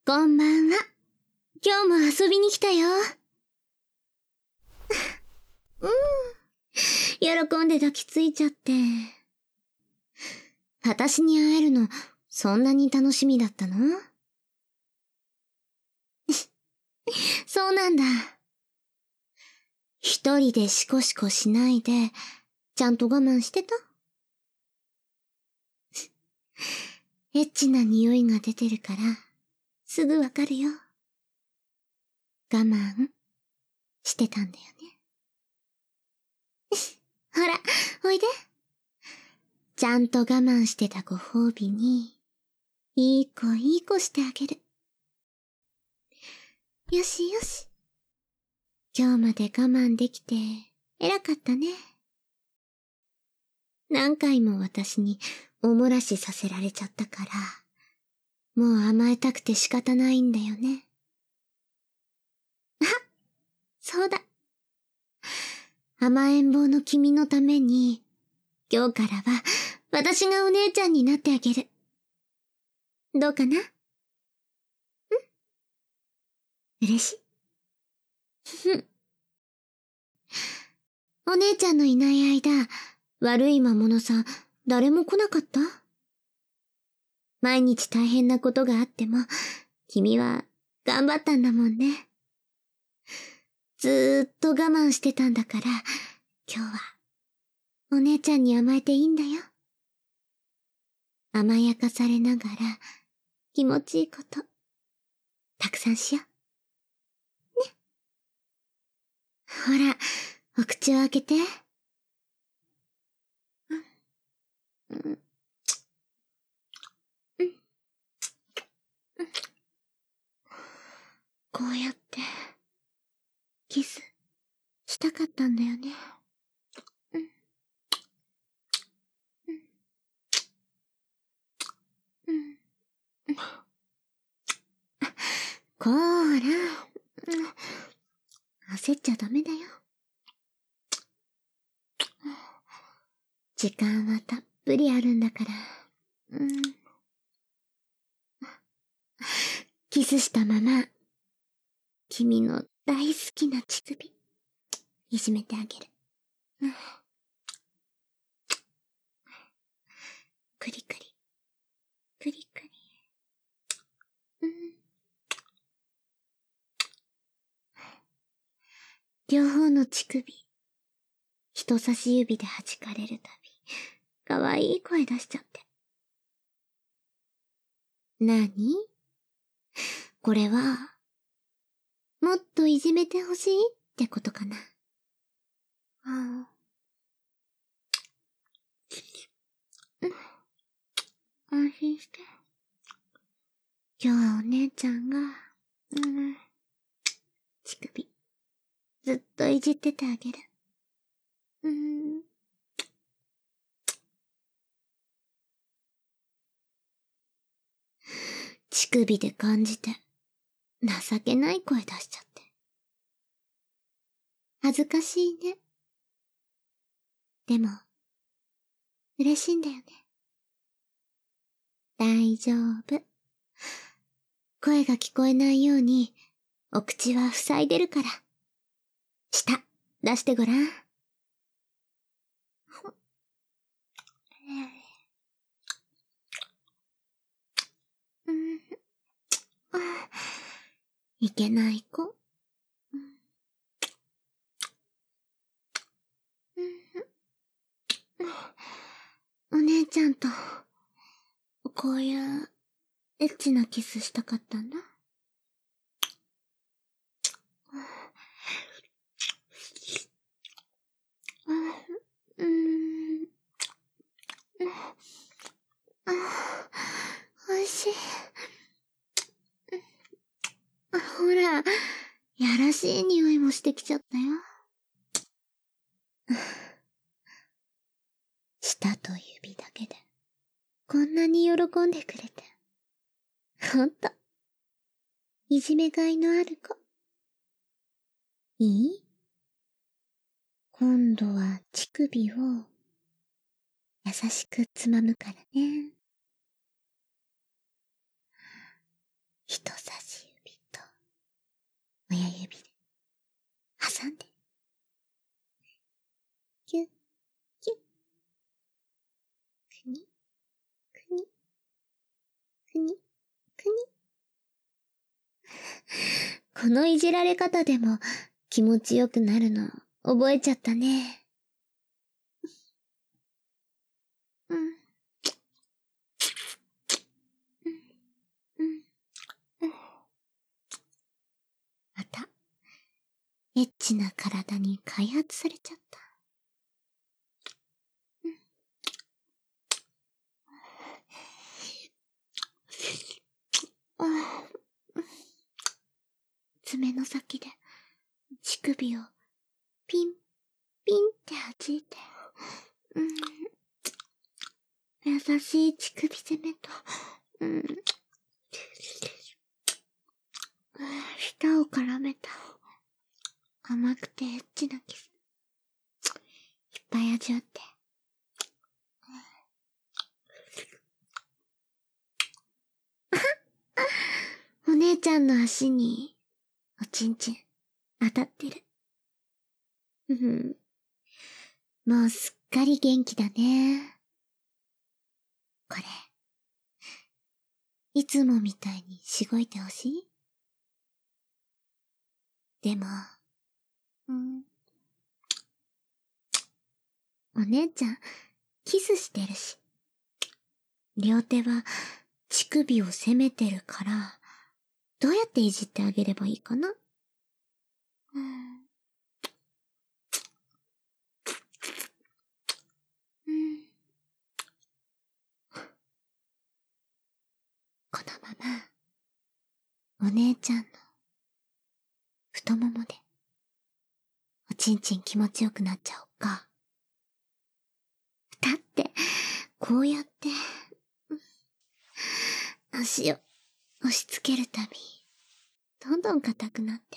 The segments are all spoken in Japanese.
こんばんは。今日も遊びに来たよ。喜んで抱きついちゃって。私に会えるの、そんなに楽しみだったの？そうなんだ。一人でシコシコしないで、ちゃんと我慢してた？エッチな匂いが出てるから、すぐわかるよ。我慢してたんだよね。ほら、おいで。ちゃんと我慢してたご褒美に、いい子してあげる。よしよし。今日まで我慢できて、偉かったね。何回も私におもらしさせられちゃったから、もう甘えたくて仕方ないんだよね。あ、そうだ。甘えん坊の君のために、今日からは私がお姉ちゃんになってあげる。どうかな？嬉しい？お姉ちゃんのいない間、悪い魔物さん、誰も来なかった？毎日大変なことがあっても、君は頑張ったんだもんね。ずーっと我慢してたんだから、今日は、お姉ちゃんに甘えていいんだよ。甘やかされながら、気持ちいいこと、たくさんしよう。ね。ほら、お口を開けて。こうやって、キス、したかったんだよね。こーら、焦っちゃダメだよ。時間はたっぷりあるんだから。キスしたまま、君の大好きな乳首、いじめてあげる。クリクリ、クリクリ。両方の乳首、人差し指で弾かれるたび、かわいい声出しちゃって。なに？これは、もっといじめてほしいってことかな。安心して。今日はお姉ちゃんが、乳首、ずっといじっててあげる。乳首で感じて、情けない声出しちゃって。恥ずかしいね。でも、嬉しいんだよね。大丈夫。声が聞こえないように、お口は塞いでるから。舌、出してごらん。いけない子。お姉ちゃんと、こういうエッチなキスしたかったんだ。おいしい。ほら、やらしい匂いもしてきちゃったよ。舌と指だけで、こんなに喜んでくれて。ほんと、いじめがいのある子。いい？今度は乳首を、優しくつまむからね。人差しこのいじられ方でも気持ちよくなるの覚えちゃったね。うん。また、エッチな体に開発されちゃった。爪の先で乳首をピン、ピンって弾いて、優しい乳首攻めと、舌を絡めた甘くてエッチなキス。いっぱい味わって。お姉ちゃんの足に、おちんちん、当たってる。もうすっかり元気だね。これ、いつもみたいにしごいてほしい？でも、お姉ちゃん、キスしてるし。両手は乳首を攻めてるから、どうやっていじってあげればいいかな？このまま、お姉ちゃんの太ももで、おちんちん気持ちよくなっちゃおうか。だって、こうやって、足を押し付けるたび、どんどん硬くなって。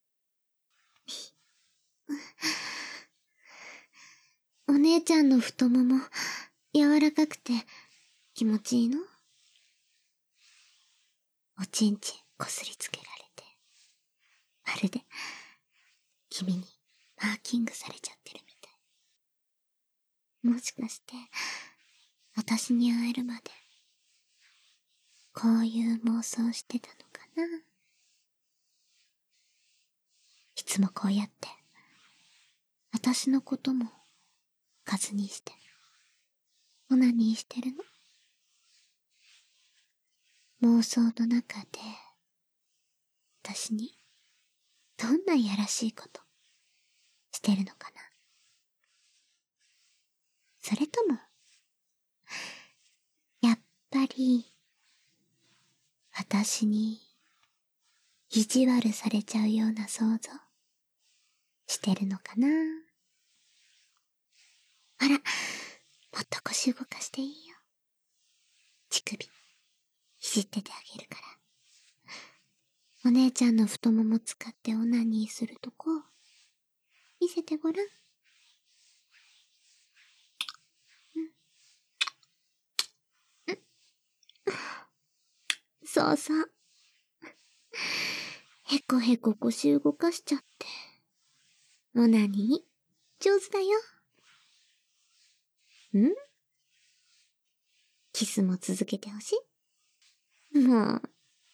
お姉ちゃんの太もも、柔らかくて気持ちいいの？おちんちんこすりつけられて、まるで、君にマーキングされちゃってるみたい。もしかして、私に会えるまで、こういう妄想してたのかな？いつもこうやって、私のことも、数にして、オナニーしてるの？妄想の中で、私に、どんないやらしいこと、してるのかな？それとも、やっぱり、私に、意地悪されちゃうような想像、してるのかな？あら、もっと腰動かしていいよ。乳首、いじっててあげるから。お姉ちゃんの太もも使ってオナニーするとこ、見せてごらん。そうそう。へこへこ腰動かしちゃって。オナニー、上手だよ。キスも続けてほしい？もう、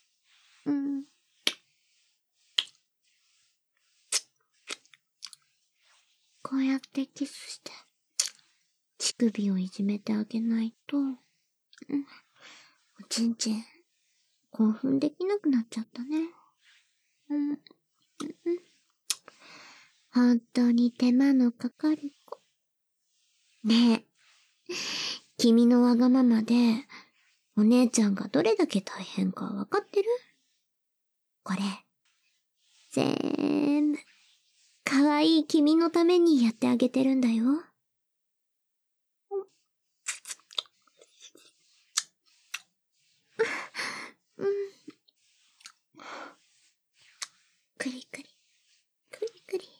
こうやってキスして、乳首をいじめてあげないと、おちんちん、興奮できなくなっちゃったね。本当に手間のかかる子。ねえ、君のわがままで、お姉ちゃんがどれだけ大変かわかってる？これ、ぜーんぶ、かわいい君のためにやってあげてるんだよ。くりくり、くりくり。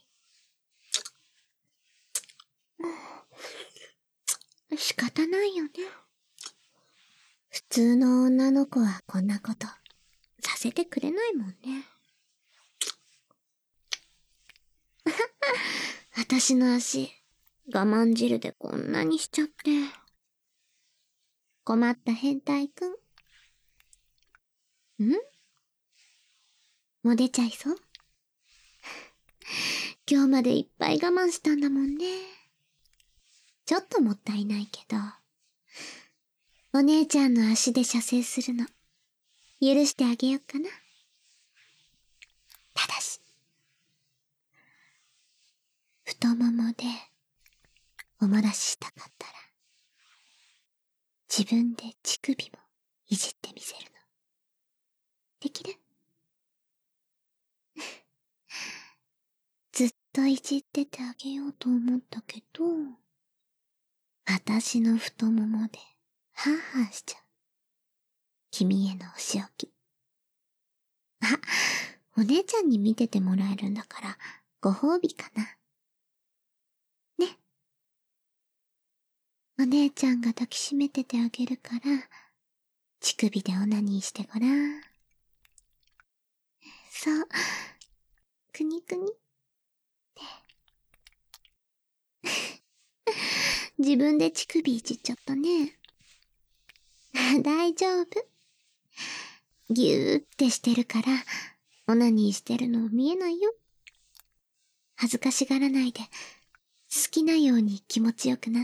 仕方ないよね。普通の女の子はこんなことさせてくれないもんね。私の足、我慢汁でこんなにしちゃって。困った変態くん。 もう出ちゃいそう？今日までいっぱい我慢したんだもんね。ちょっともったいないけど、お姉ちゃんの足で射精するの、許してあげようかな。ただし、太ももでおもらししたかったら、自分で乳首もいじってみせるの。できる？ずっといじっててあげようと思ったけど、私の太ももでハーハーしちゃう。君へのお仕置き。あ、お姉ちゃんに見ててもらえるんだから、ご褒美かな。ね。お姉ちゃんが抱きしめててあげるから、乳首でオナニーしてごらん。そう。くにくに。自分で乳首いじっちゃったね。大丈夫。ぎゅーってしてるから、オナニーしてるの見えないよ。恥ずかしがらないで、好きなように気持ちよくなって。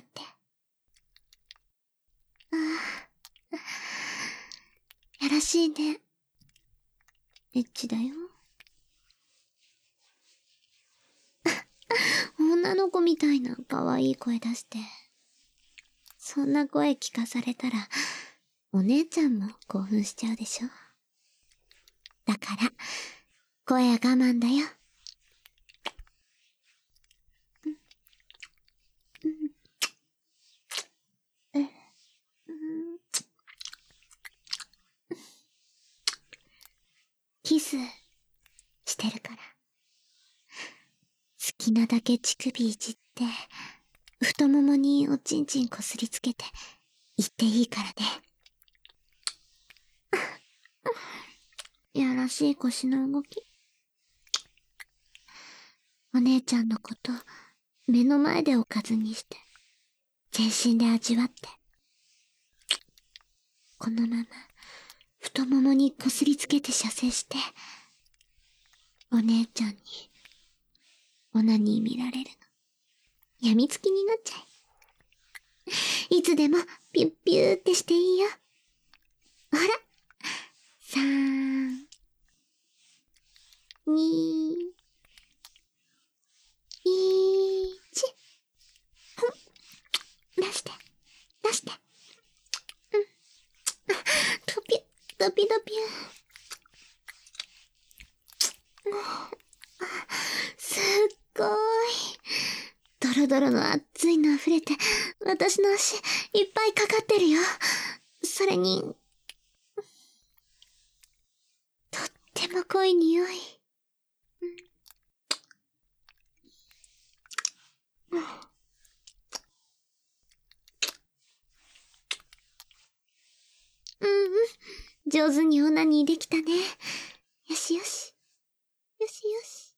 ああ、やらしいね。エッチだよ。女の子みたいな可愛い声出して。そんな声聞かされたら、お姉ちゃんも興奮しちゃうでしょ。だから、声は我慢だよ。キスしてるから。好きなだけ乳首いじって、太ももにおちんちんこすりつけて、言っていいからね。やらしい腰の動き。お姉ちゃんのこと、目の前でおかずにして、全身で味わって。このまま、太ももにこすりつけて射精して、お姉ちゃんに、オナニー見られるの。やみつきになっちゃい。いつでも、ピュッピューってしていいよ。ほら。3、2、1。ほん。出して。出して。うん。ドピュ、ドピドピュ。すっごーい。ドロドロの熱いの溢れて、私の足、いっぱいかかってるよ。それに、とっても濃い匂い。うん、上手にオナニーできたね。よしよし。よしよし。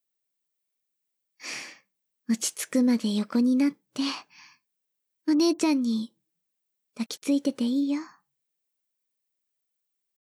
落ち着くまで横になって、お姉ちゃんに抱きついてていいよ。